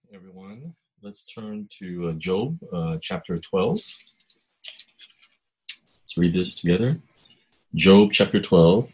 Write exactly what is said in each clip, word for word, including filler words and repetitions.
Everyone. Let's turn to uh, Job, uh, chapter twelve. Let's read this together. Job, chapter twelve.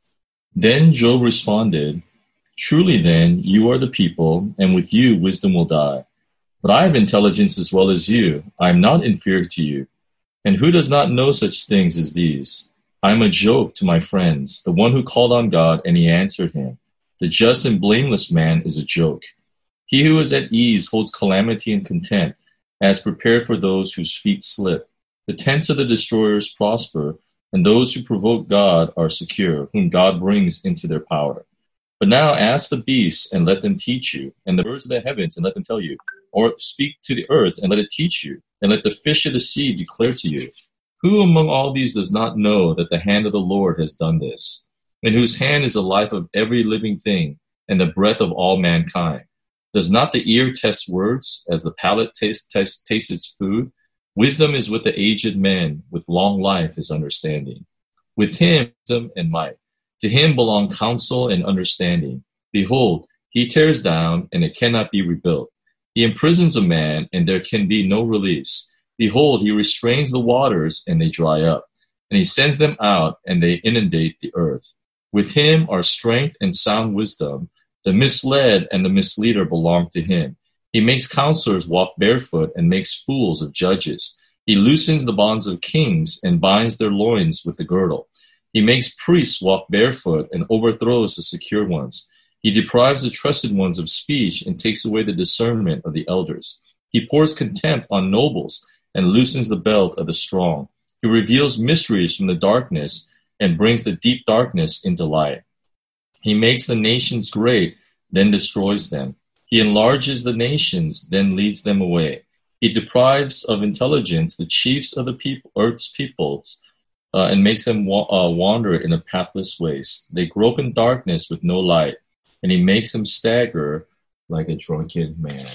Then Job responded, "Truly then, you are the people, and with you wisdom will die. But I have intelligence as well as you. I am not inferior to you. And who does not know such things as these? I am a joke to my friends, the one who called on God, and he answered him. The just and blameless man is a joke. He who is at ease holds calamity and content, as prepared for those whose feet slip. The tents of the destroyers prosper, and those who provoke God are secure, whom God brings into their power. But now ask the beasts, and let them teach you, and the birds of the heavens, and let them tell you. Or speak to the earth, and let it teach you, and let the fish of the sea declare to you. Who among all these does not know that the hand of the Lord has done this, in whose hand is the life of every living thing, and the breath of all mankind? Does not the ear test words, as the palate taste, taste, tastes its food? Wisdom is with the aged man, with long life is understanding. With him wisdom and might. To him belong counsel and understanding. Behold, he tears down, and it cannot be rebuilt. He imprisons a man, and there can be no release. Behold, he restrains the waters, and they dry up. And he sends them out, and they inundate the earth. With him are strength and sound wisdom. The misled and the misleader belong to him. He makes counselors walk barefoot and makes fools of judges. He loosens the bonds of kings and binds their loins with the girdle. He makes priests walk barefoot and overthrows the secure ones. He deprives the trusted ones of speech and takes away the discernment of the elders. He pours contempt on nobles and loosens the belt of the strong. He reveals mysteries from the darkness and brings the deep darkness into light. He makes the nations great, then destroys them. He enlarges the nations, then leads them away. He deprives of intelligence the chiefs of the people, earth's peoples, uh, and makes them wa- uh, wander in a pathless waste. They grope in darkness with no light, and he makes them stagger like a drunken man."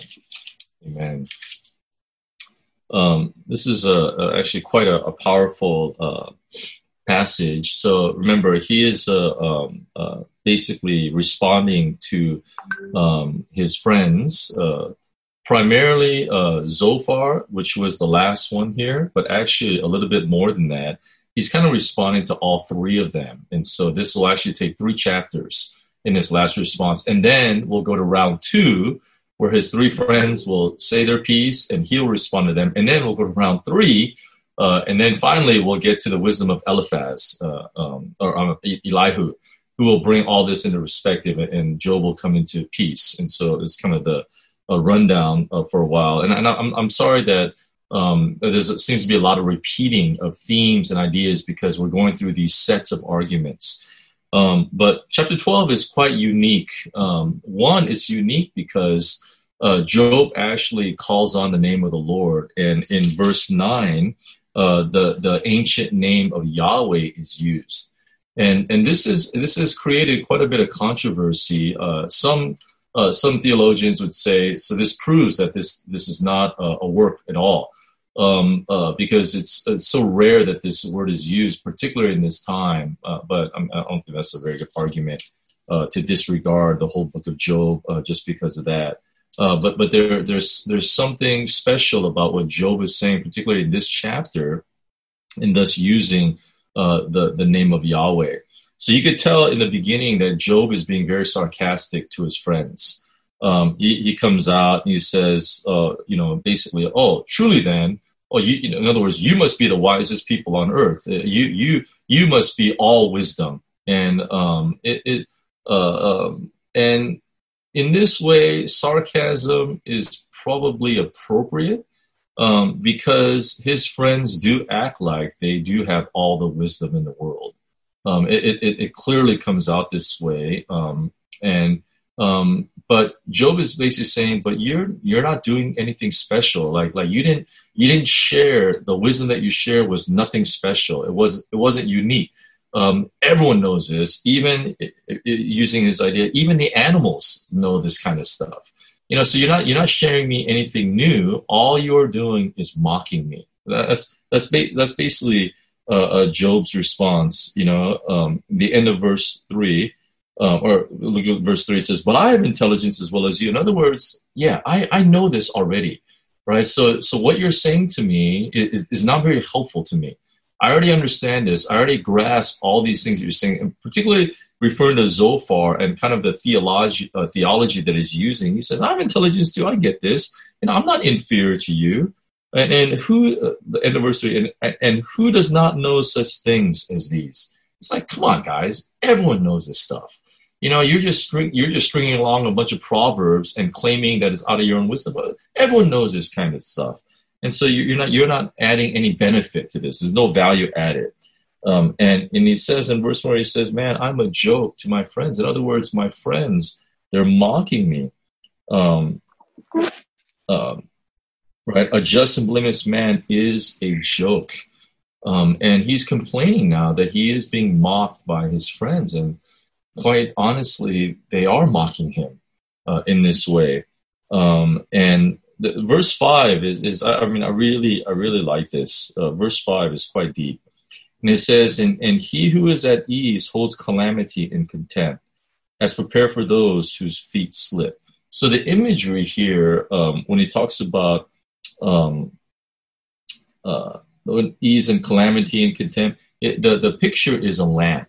Amen. Um, this is a, a, actually quite a, a powerful uh, passage. So remember, he is uh, um, uh, basically responding to um, his friends, uh, primarily uh, Zophar, which was the last one here, but actually a little bit more than that. He's kind of responding to all three of them. And so this will actually take three chapters in this last response. And then we'll go to round two, where his three friends will say their piece and he'll respond to them. And then we'll go to round three. Uh, and then finally, we'll get to the wisdom of Eliphaz, uh, um, or um, Elihu, who will bring all this into perspective, and Job will come into peace. And so it's kind of the a rundown uh, for a while. And, and I'm, I'm sorry that um, there seems to be a lot of repeating of themes and ideas because we're going through these sets of arguments. Um, but chapter twelve is quite unique. Um, one, it's unique because uh, Job actually calls on the name of the Lord. And in verse nine, Uh, the the ancient name of Yahweh is used, and and this is this has created quite a bit of controversy. Uh, some uh, some theologians would say, so this proves that this this is not a, a work at all, um, uh, because it's it's so rare that this word is used, particularly in this time. Uh, but I'm, I don't think that's a very good argument uh, to disregard the whole book of Job uh, just because of that. Uh, but but there there's there's something special about what Job is saying, particularly in this chapter, and thus using uh, the the name of Yahweh. So you could tell in the beginning that Job is being very sarcastic to his friends. Um, he he comes out and he says, uh, you know, basically, "Oh, truly then, oh, you, you know, in other words, you must be the wisest people on earth. You you you must be all wisdom." And um, it, it uh, um, and in this way, sarcasm is probably appropriate um, because his friends do act like they do have all the wisdom in the world. Um, it, it, it clearly comes out this way, um, and um, but Job is basically saying, "But you're you're not doing anything special. Like like you didn't you didn't share the wisdom that you shared was nothing special. It was it wasn't unique." Um, everyone knows this, even it, it, using his idea, even the animals know this kind of stuff. You know, so you're not, you're not sharing me anything new. All you're doing is mocking me. That's, that's, ba- that's basically uh, uh, Job's response. You know, um, the end of verse three, Uh, or look at verse three, it says, but I have intelligence as well as you. In other words, yeah, I, I know this already, right? So so what you're saying to me is, is not very helpful to me. I already understand this. I already grasp all these things that you're saying, and particularly referring to Zophar and kind of the theology, uh, theology that he's using. He says, I have intelligence too. I get this. You know, I'm not inferior to you. And, and who, uh, the end of verse three, and, and who does not know such things as these? It's like, come on, guys. Everyone knows this stuff. You know, you're just string, you're just stringing along a bunch of proverbs and claiming that it's out of your own wisdom. But everyone knows this kind of stuff, and so you're not you're not adding any benefit to this. There's no value added. Um, and and he says in verse four, he says, "Man, I'm a joke to my friends." In other words, my friends, they're mocking me. Um, um, right? A just and blameless man is a joke, um, and he's complaining now that he is being mocked by his friends. And quite honestly, they are mocking him uh, in this way. Um, and the, verse five is, is I, I mean, I really, I really like this. Uh, verse five is quite deep. And it says, and, and he who is at ease holds calamity in contempt, as prepare for those whose feet slip. So the imagery here, um, when he talks about um, uh, ease and calamity and contempt, it, the, the picture is a lamp.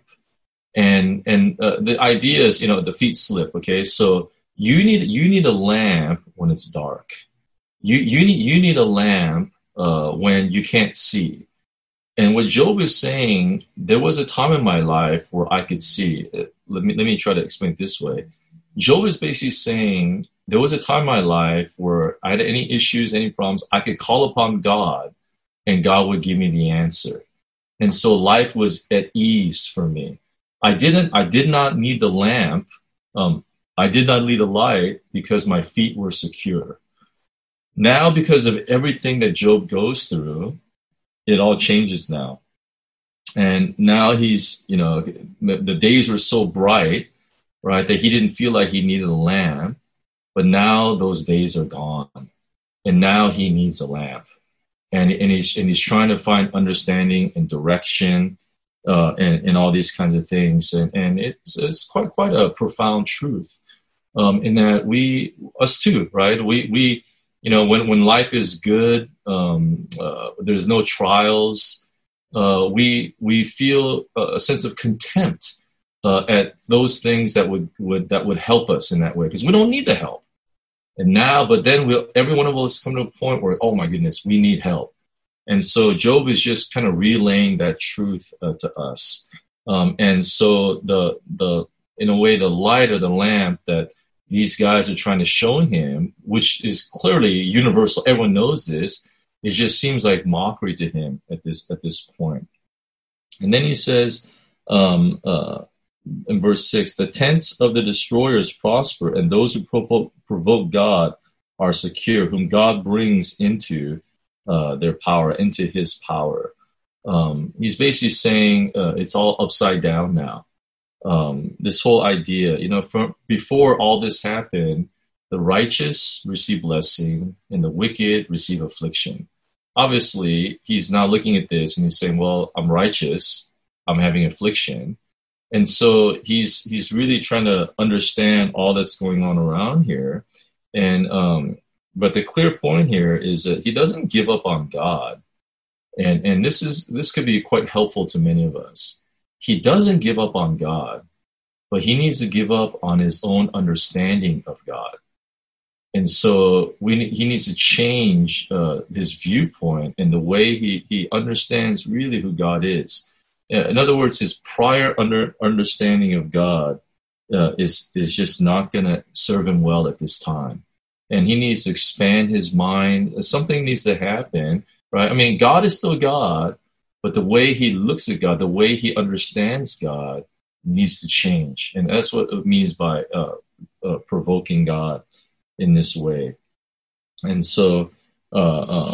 And and uh, the idea is, you know, the feet slip. Okay, so you need you need a lamp when it's dark. You you need you need a lamp uh, when you can't see. And what Job is saying, there was a time in my life where I could see. Let me let me try to explain it this way. Job is basically saying there was a time in my life where I had any issues, any problems, I could call upon God, and God would give me the answer. And so life was at ease for me. I didn't. I did not need the lamp. Um, I did not need a light because my feet were secure. Now, because of everything that Job goes through, it all changes now. And now he's, you know, the days were so bright, right, that he didn't feel like he needed a lamp. But now those days are gone, and now he needs a lamp. And and he's and he's trying to find understanding and direction. Uh, and, and all these kinds of things. And, and it's, it's quite quite a profound truth um, in that we, us too, right? We, we you know, when, when life is good, um, uh, there's no trials, uh, we we feel a sense of contempt uh, at those things that would, would, that would help us in that way, because we don't need the help. And now, but then we'll, every one of us come to a point where, oh my goodness, we need help. And so Job is just kind of relaying that truth uh, to us. Um, and so the the in a way, the light or the lamp that these guys are trying to show him, which is clearly universal, everyone knows this, it just seems like mockery to him at this at this point. And then he says um, uh, in verse six, the tents of the destroyers prosper, and those who provoke, provoke God are secure, whom God brings into Uh, their power, into his power. Um, he's basically saying uh, it's all upside down now. Um, this whole idea, you know, from before all this happened, the righteous receive blessing and the wicked receive affliction. Obviously, he's now looking at this and he's saying, well, I'm righteous, I'm having affliction. And so he's he's really trying to understand all that's going on around here. And um But the clear point here is that he doesn't give up on God. And and this is this could be quite helpful to many of us. He doesn't give up on God, but he needs to give up on his own understanding of God. And so we he needs to change uh, his viewpoint and the way he, he understands really who God is. In other words, his prior under, understanding of God uh, is, is just not going to serve him well at this time. And he needs to expand his mind. Something needs to happen, right? I mean, God is still God, but the way he looks at God, the way he understands God needs to change. And that's what it means by uh, uh, provoking God in this way. And so uh, um,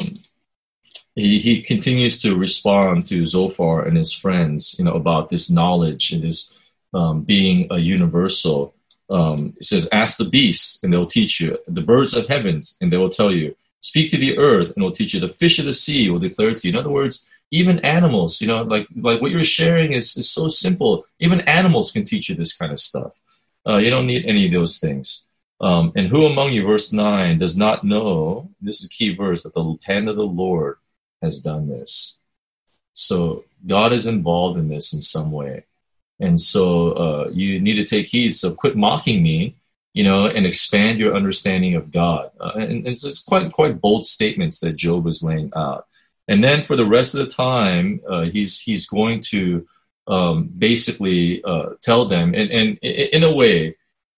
he, he continues to respond to Zophar and his friends, you know, about this knowledge and this um, being a universal. Um, it says, ask the beasts and they'll teach you, the birds of heavens and they will tell you, speak to the earth and it will teach you, the fish of the sea will declare to you. In other words, Even animals, you know, like like what you're sharing is, is so simple. Even animals can teach you this kind of stuff. Uh, you don't need any of those things. Um, and who among you, verse nine, does not know, this is a key verse, that the hand of the Lord has done this. So God is involved in this in some way. And so uh, you need to take heed. So quit mocking me, you know, and expand your understanding of God. Uh, and, and it's just quite quite bold statements that Job is laying out. And then for the rest of the time, uh, he's he's going to um, basically uh, tell them, and, and in a way,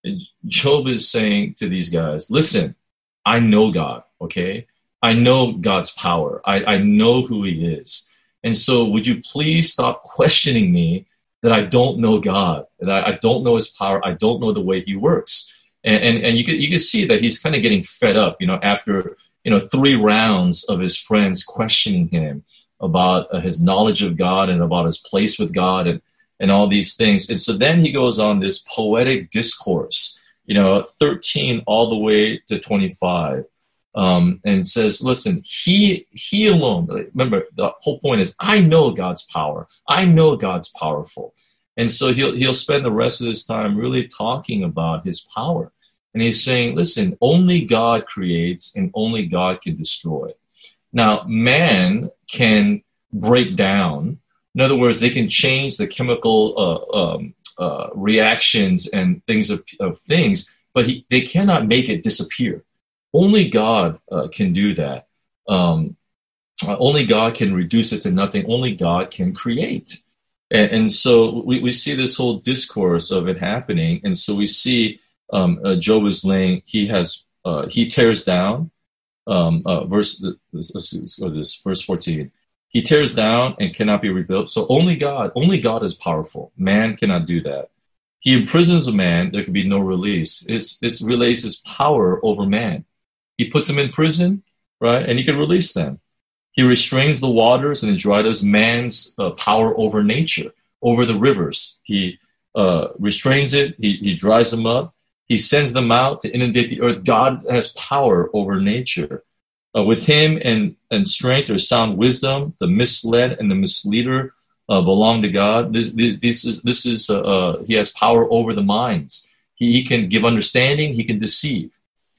Job is saying to these guys, listen, I know God, okay? I know God's power. I, I know who he is. And so would you please stop questioning me that I don't know God, that I, I don't know his power, I don't know the way he works. And, and, and you could, you could see that he's kind of getting fed up, you know, after, you know, three rounds of his friends questioning him about uh, his knowledge of God and about his place with God and, and all these things. And so then he goes on this poetic discourse, you know, thirteen all the way to twenty-five, um, and says, listen, he, he alone, remember, the whole point is, I know God's power. I know God's powerful. And so he'll, he'll spend the rest of his time really talking about his power. And he's saying, listen, only God creates and only God can destroy. Now, man can break down. In other words, they can change the chemical uh, um, uh, reactions and things of, of things, but he, they cannot make it disappear. Only God uh, can do that. Um, uh, only God can reduce it to nothing. Only God can create. And, and so we, we see this whole discourse of it happening. And so we see um, uh, Job is laying, he has, uh, he tears down, um, uh, verse, let's, let's go to this, verse fourteen. He tears down and cannot be rebuilt. So only God, only God is powerful. Man cannot do that. He imprisons a man, there can be no release. It's, it relays his power over man. He puts them in prison, right? And he can release them. He restrains the waters and enjoys man's uh, power over nature, over the rivers. He uh, restrains it. He, he dries them up. He sends them out to inundate the earth. God has power over nature. Uh, with him and, and strength, there's sound wisdom. The misled and the misleader uh, belong to God. This, this is, this is uh, uh, he has power over the minds. He, he can give understanding. He can deceive.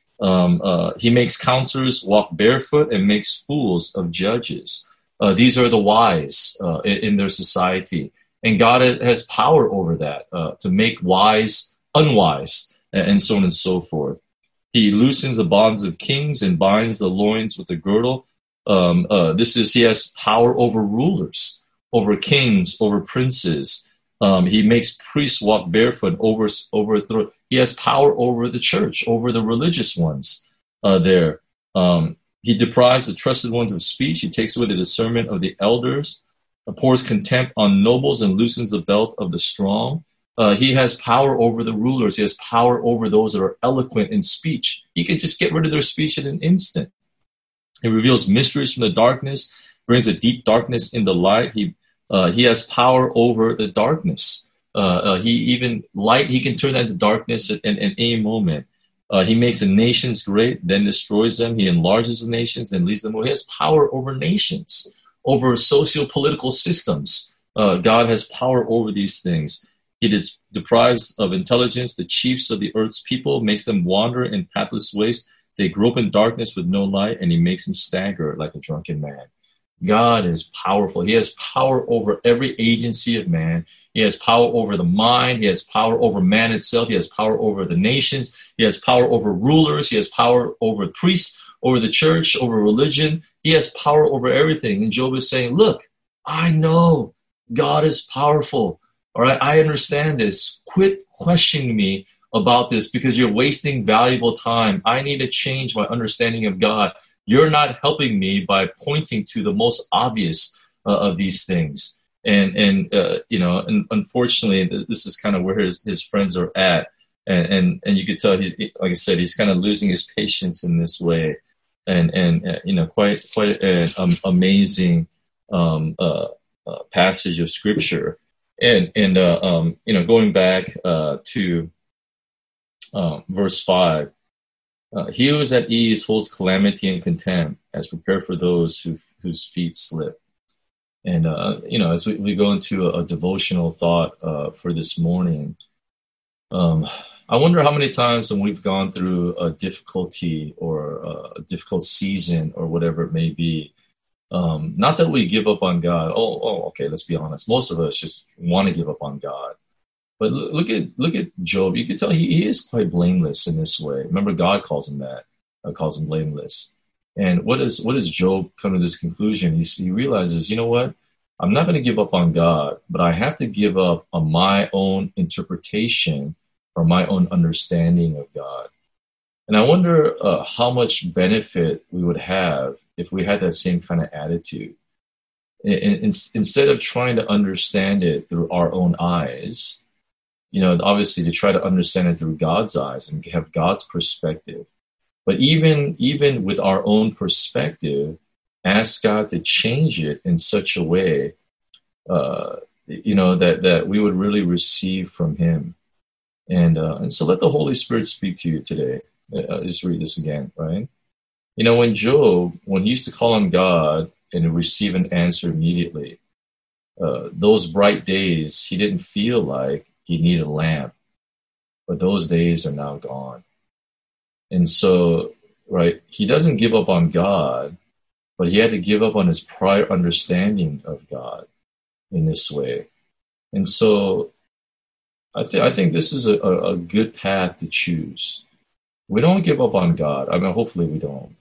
Um, uh, he makes counselors walk barefoot and makes fools of judges. Uh, these are the wise uh, in, in their society. And God has power over that uh, to make wise unwise and so on and so forth. He loosens the bonds of kings and binds the loins with a girdle. Um, uh, this is, he has power over rulers, over kings, over princes. Um, he makes priests walk barefoot over, over the, he has power over the church, over the religious ones uh, there. Um, he deprives the trusted ones of speech. He takes away the discernment of the elders, uh, pours contempt on nobles and loosens the belt of the strong. Uh, he has power over the rulers. He has power over those that are eloquent in speech. He can just get rid of their speech in an instant. He reveals mysteries from the darkness, brings a deep darkness in the light. He uh, he has power over the darkness. Uh, uh, he even light, he can turn that into darkness at, at, at any moment. Uh, he makes the nations great, then destroys them. He enlarges the nations, then leads them away. He has power over nations, over socio-political systems. Uh, God has power over these things. He de- deprives of intelligence the chiefs of the earth's people, makes them wander in pathless ways. They grope in darkness with no light, and he makes them stagger like a drunken man. God is powerful. He has power over every agency of man. He has power over the mind. He has power over man itself. He has power over the nations. He has power over rulers. He has power over priests, over the church, over religion. He has power over everything. And Job is saying, look, I know God is powerful. All right, I understand this. Quit questioning me about this because you're wasting valuable time. I need to change my understanding of God. You're not helping me by pointing to the most obvious uh, of these things. And, and uh, you know, and unfortunately, this is kind of where his, his friends are at. And, and, and you could tell, he's, like I said, he's kind of losing his patience in this way. And, and uh, you know, quite quite an um, amazing um, uh, uh, passage of Scripture. And, and uh, um, you know, going back uh, to uh, verse five, uh, he who is at ease holds calamity and contempt, as prepared for those who, whose feet slip. And, uh, you know, as we, we go into a, a devotional thought uh, for this morning, um, I wonder how many times when we've gone through a difficulty or a difficult season or whatever it may be, um, not that we give up on God. Oh, oh, okay, let's be honest. Most of us just want to give up on God. But look at look at Job. You can tell he, he is quite blameless in this way. Remember, God calls him that, uh, calls him blameless. And what is what does Job come to this conclusion? He, he realizes, you know what? I'm not going to give up on God, but I have to give up on my own interpretation or my own understanding of God. And I wonder uh, how much benefit we would have if we had that same kind of attitude. In, in, instead of trying to understand it through our own eyes, you know, obviously to try to understand it through God's eyes and have God's perspective. But even, even with our own perspective, ask God to change it in such a way, uh, you know, that, that we would really receive from him. And, uh, and so let the Holy Spirit speak to you today. Uh, just read this again, right? You know, when Job, when he used to call on God and receive an answer immediately, uh, those bright days, he didn't feel like he needed a lamp, but those days are now gone. And so, right, he doesn't give up on God, but he had to give up on his prior understanding of God in this way. And so I, th- I think this is a, a, a good path to choose. We don't give up on God. I mean, hopefully we don't.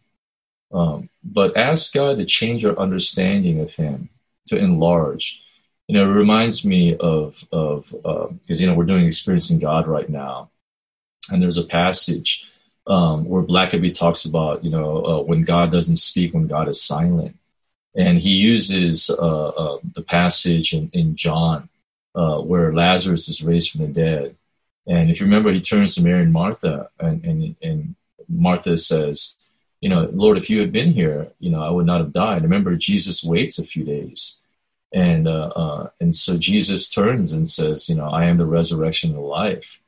Um, but ask God to change our understanding of him, to enlarge. You know, it reminds me of, of uh, because, you know, we're doing Experiencing God right now. And there's a passage um, where Blackaby talks about, you know, uh, when God doesn't speak, when God is silent. And he uses uh, uh, the passage in, in John uh, where Lazarus is raised from the dead. And if you remember, he turns to Mary and Martha, and, and, and Martha says, you know, Lord, if you had been here, you know, I would not have died. Remember, Jesus waits a few days. And uh, uh, and so Jesus turns and says, you know, I am the resurrection and the life.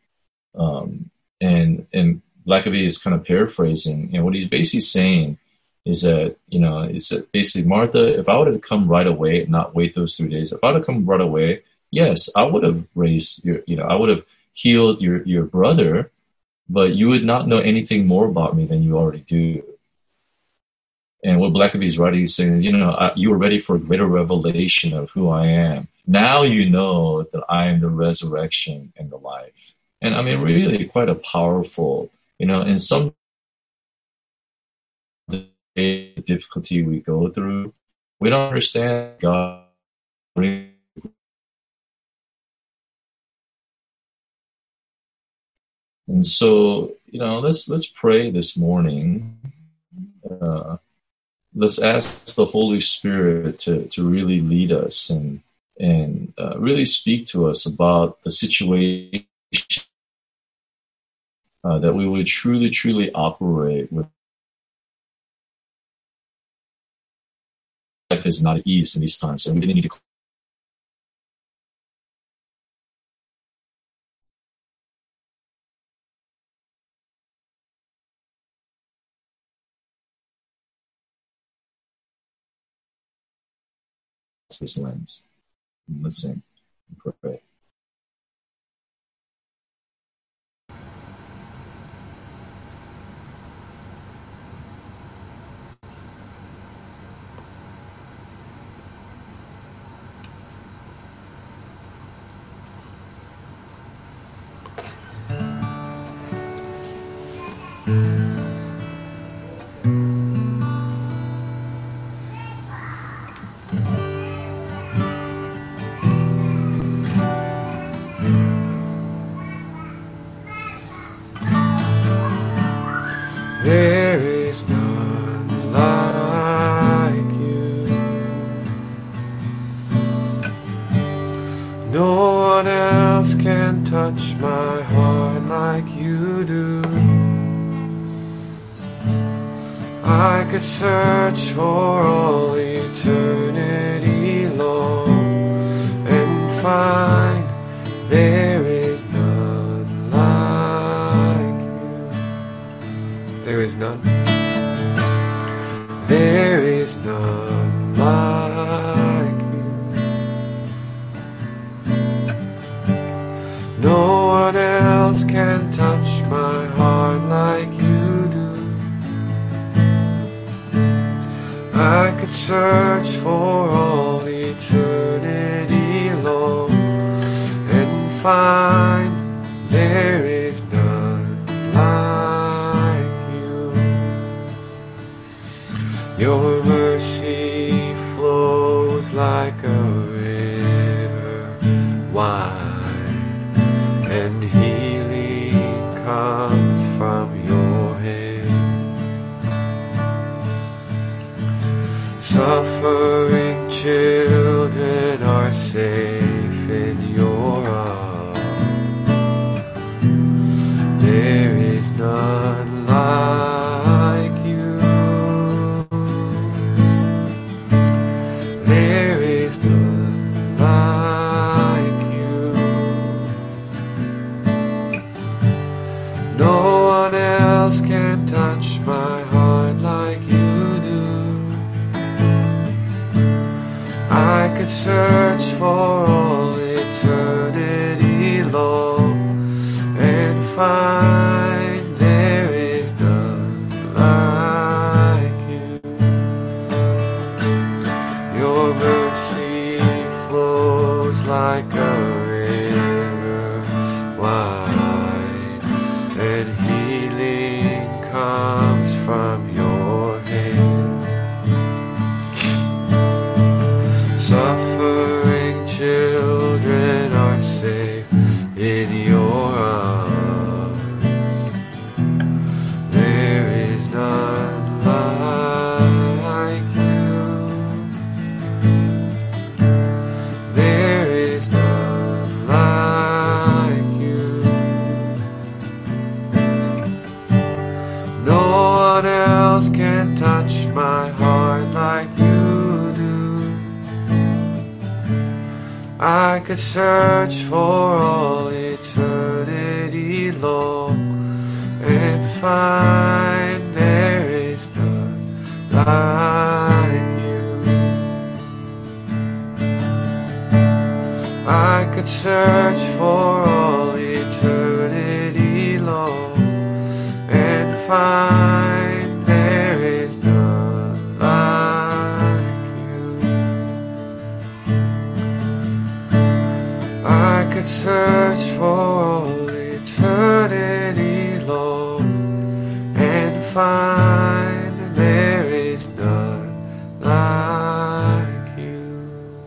Um, and and Blackaby is kind of paraphrasing. And what he's basically saying is that, you know, it's that basically, Martha, if I would have come right away and not wait those three days, if I would have come right away, yes, I would have raised your, you know, I would have healed your, your brother, but you would not know anything more about me than you already do. And what Blackaby is writing is saying, you know, I, you are ready for a greater revelation of who I am. Now you know that I am the resurrection and the life. And I mean, really quite a powerful, you know, in some difficulty we go through, we don't understand God. And so, you know, let's let's pray this morning. Uh, let's ask the Holy Spirit to, to really lead us and and uh, really speak to us about the situation, uh, that we would truly, truly operate with. Life is not easy in these times, and we didn't need to. This lens. Listen and pray. There is none like you. No one else can touch my heart like you do. I could search for all eternity long and find there is none like you. There is none. There is none like you. I could search for all eternity long and find there is none like you. Your mercy flows like a river wide, and healing comes from your hand. Suffering children are safe in your arms. There is none like you. There is none like you. No one else can touch my heart like you do. I could search for all eternity long and find there is none like you. Your mercy flows like a river wide, and healing comes from your hand. Suffering children are safe in your arms. There is none like you. There is none like you. No one else can touch my heart like you do. I could search for all eternity long and find there is none like you. I could search for all eternity long and find there is none like you. I could search for all eternity long and find there is none like you.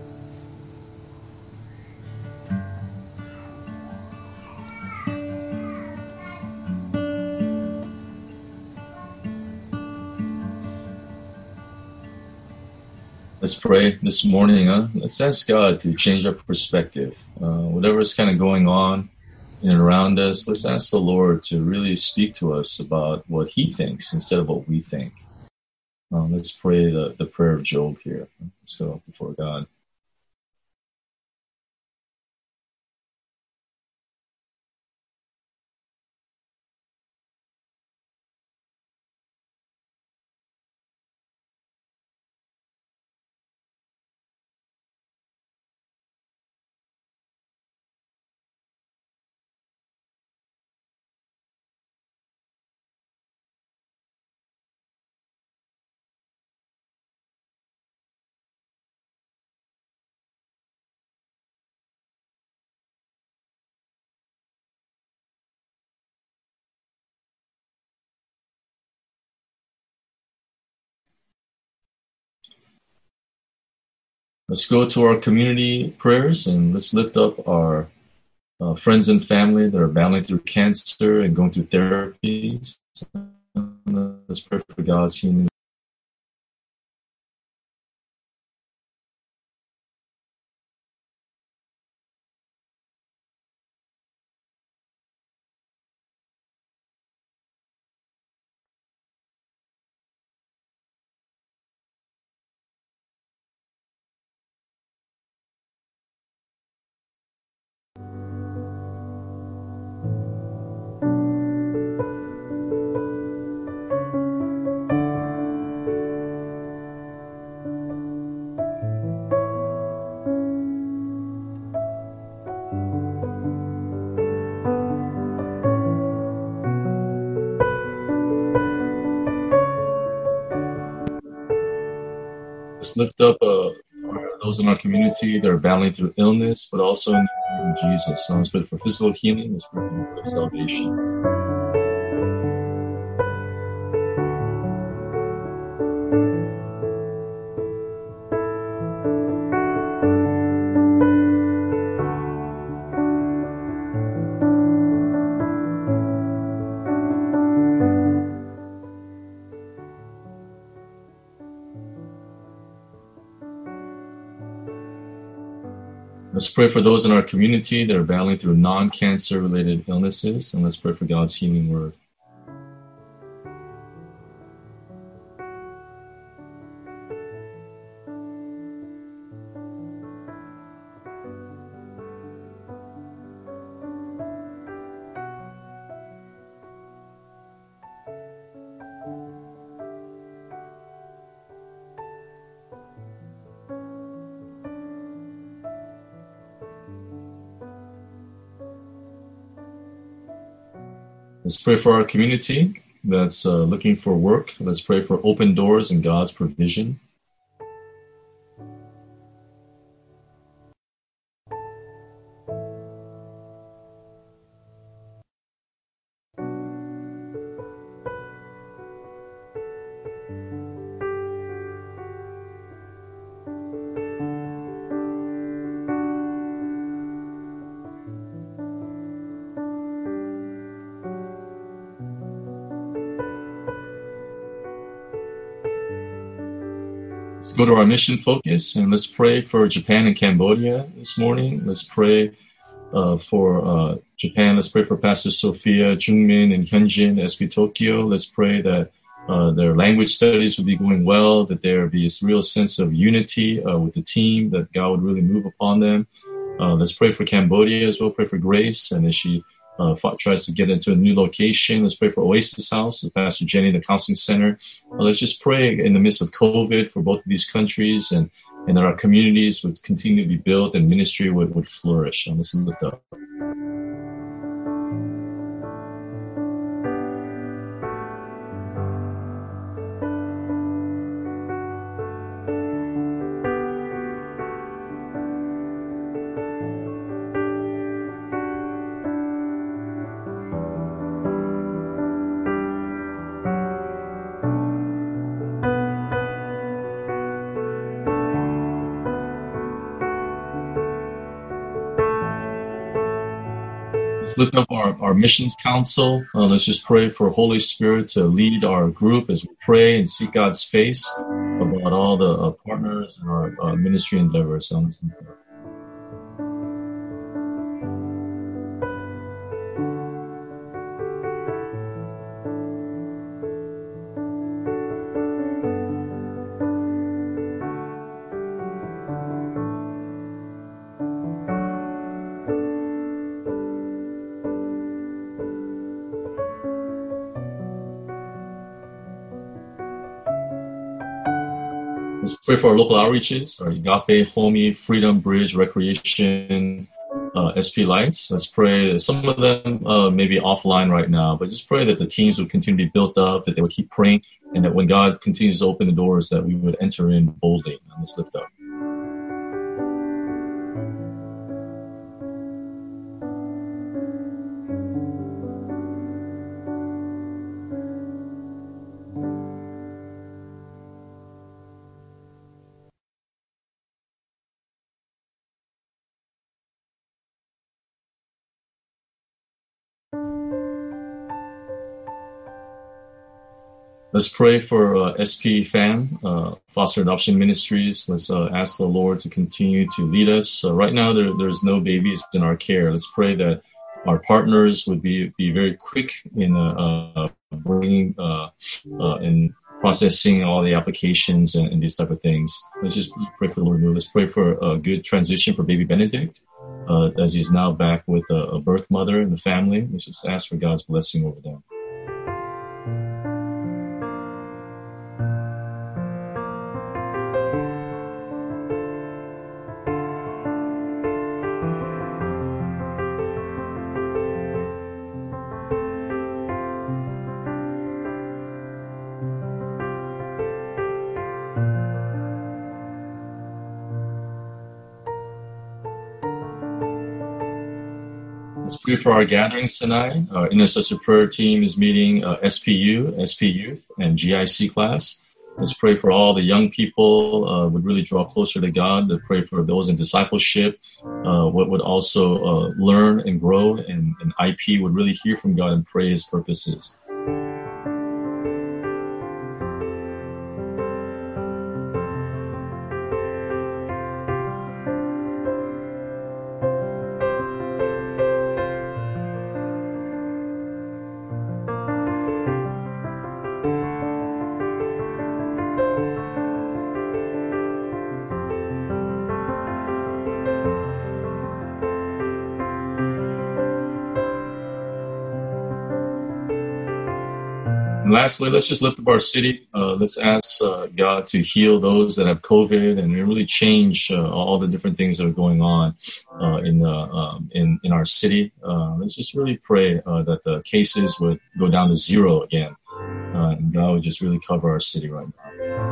Let's pray this morning. Huh? Let's ask God to change our perspective. Uh, whatever is kind of going on in and around us, let's ask the Lord to really speak to us about what He thinks instead of what we think. Uh, let's pray the, the prayer of Job here. Let's go before God. Let's go to our community prayers and let's lift up our uh, friends and family that are battling through cancer and going through therapies. Let's pray for God's healing. Let's lift up uh, those in our community that are battling through illness, but also in the name of Jesus. So let's pray for physical healing. Let's pray for salvation. Let's pray for those in our community that are battling through non-cancer related illnesses, and let's pray for God's healing word. Let's pray for our community that's uh, looking for work. Let's pray for open doors and God's provision. Let's go to our mission focus and let's pray for Japan and Cambodia this morning. Let's pray uh, for uh, Japan. Let's pray for Pastor Sophia, Jungmin, and Hyunjin, S P Tokyo. Let's pray that uh, their language studies will be going well, that there be a real sense of unity uh, with the team, that God would really move upon them. Uh, let's pray for Cambodia as well. Pray for Grace, and as she uh, tries to get into a new location. Let's pray for Oasis House, Pastor Jenny, the counseling center. Uh, let's just pray in the midst of COVID for both of these countries, and, and that our communities would continue to be built and ministry would, would flourish. And let's lift up. Let's lift up our, our missions council. Uh, let's just pray for Holy Spirit to lead our group as we pray and seek God's face about all the uh, partners and our uh, ministry endeavors. So let's lift up. Let's pray for our local outreaches, our Agape, Homey, Freedom Bridge, Recreation, uh, S P Lights. Let's pray that some of them uh, may be offline right now, but just pray that the teams would continue to be built up, that they would keep praying, and that when God continues to open the doors, that we would enter in boldly. And let's lift up. Let's pray for uh, S P Fam, uh, Foster Adoption Ministries. Let's uh, ask the Lord to continue to lead us. Uh, right now, there, there's no babies in our care. Let's pray that our partners would be, be very quick in uh, uh, bringing uh, uh, and processing all the applications and, and these type of things. Let's just pray for the Lord. Let's pray for a good transition for baby Benedict uh, as he's now back with a, a birth mother and the family. Let's just ask for God's blessing over them. pray for our gatherings tonight. Our intercessor prayer team is meeting uh, S P U, S P Youth, and G I C class. Let's pray for all the young people uh, would really draw closer to God. To pray for those in discipleship, uh, what would also uh, learn and grow, and, and I P would really hear from God and pray His purposes. And lastly, let's just lift up our city. Uh, let's ask uh, God to heal those that have COVID and really change uh, all the different things that are going on uh, in, the, um, in in our city. Uh, let's just really pray uh, that the cases would go down to zero again. Uh, and God would just really cover our city right now.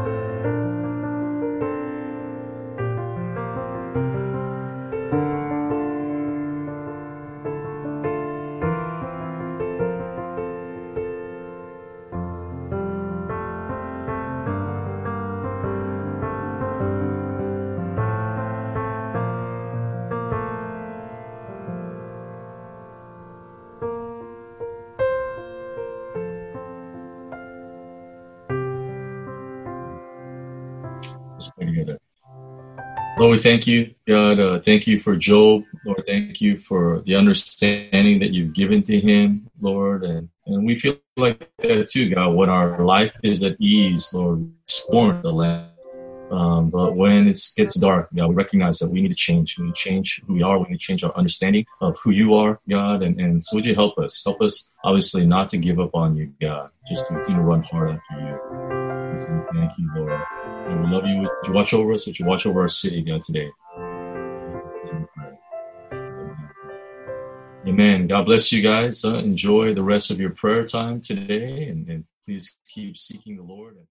Let's pray together. Lord, we thank you, God. Uh, thank you for Job. Lord, thank you for the understanding that you've given to him, Lord. And, and we feel like that too, God. When our life is at ease, Lord, we scorn the land. Um, but when it gets dark, God, we recognize that we need to change. We need to change who we are. We need to change our understanding of who you are, God. And, and so would you help us? Help us, obviously, not to give up on you, God. Just to continue to run hard after you. So thank you, Lord. And we love you. Would you watch over us? Would you watch over our city, God, today? Amen. God bless you guys. Uh, enjoy the rest of your prayer time today. And, and please keep seeking the Lord.